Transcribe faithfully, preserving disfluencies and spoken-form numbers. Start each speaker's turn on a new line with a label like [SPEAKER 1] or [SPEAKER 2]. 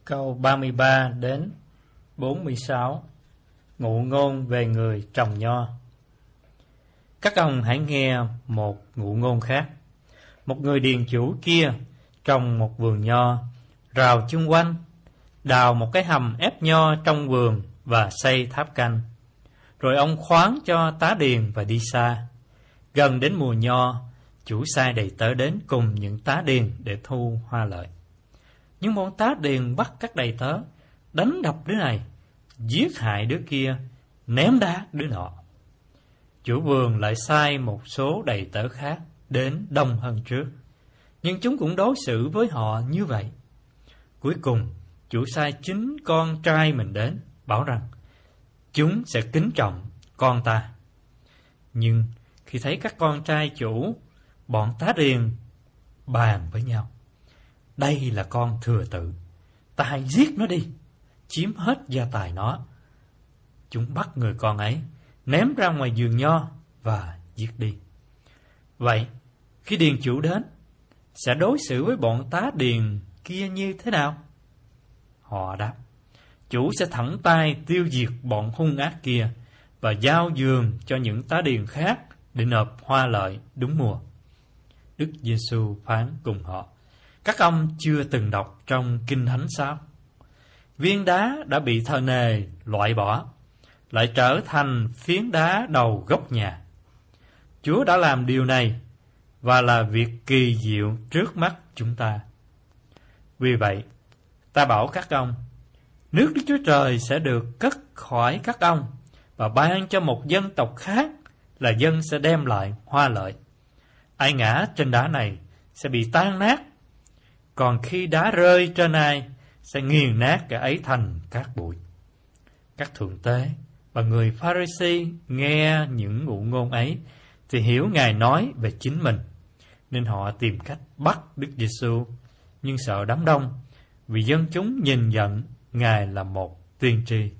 [SPEAKER 1] Câu ba mươi ba đến bốn mươi sáu. Ngụ ngôn về người trồng nho. Các ông hãy nghe một ngụ ngôn khác. Một người điền chủ kia trồng một vườn nho, rào chung quanh, đào một cái hầm ép nho trong vườn và xây tháp canh. Rồi ông khoán cho tá điền và đi xa. Gần đến mùa nho, chủ sai đầy tớ đến cùng những tá điền để thu hoa lợi. Nhưng bọn tá điền bắt các đầy tớ, đánh đập đứa này, giết hại đứa kia, ném đá đứa nọ. Chủ vườn lại sai một số đầy tớ khác đến đông hơn trước, nhưng chúng cũng đối xử với họ như vậy. Cuối cùng, chủ sai chính con trai mình đến, bảo rằng chúng sẽ kính trọng con ta. Nhưng khi thấy các con trai chủ, bọn tá điền bàn với nhau: đây là con thừa tự, ta hãy giết nó đi, chiếm hết gia tài nó. Chúng bắt người con ấy, ném ra ngoài vườn nho và giết đi. Vậy, khi điền chủ đến, sẽ đối xử với bọn tá điền kia như thế nào? Họ đáp: chủ sẽ thẳng tay tiêu diệt bọn hung ác kia và giao vườn cho những tá điền khác để nộp hoa lợi đúng mùa. Đức Giêsu phán cùng họ: các ông chưa từng đọc trong Kinh Thánh sao? Viên đá đã bị thợ nề loại bỏ, lại trở thành phiến đá đầu gốc nhà. Chúa đã làm điều này và là việc kỳ diệu trước mắt chúng ta. Vì vậy, ta bảo các ông, nước Đức Chúa Trời sẽ được cất khỏi các ông và ban cho một dân tộc khác, là dân sẽ đem lại hoa lợi. Ai ngã trên đá này sẽ bị tan nát, còn khi đá rơi trên ai sẽ nghiền nát kẻ ấy thành cát bụi. Các thượng tế và người Pha-ri-si nghe những ngụ ngôn ấy thì hiểu Ngài nói về chính mình, nên họ tìm cách bắt Đức Giêsu, nhưng sợ đám đông, vì dân chúng nhìn nhận Ngài là một tiên tri.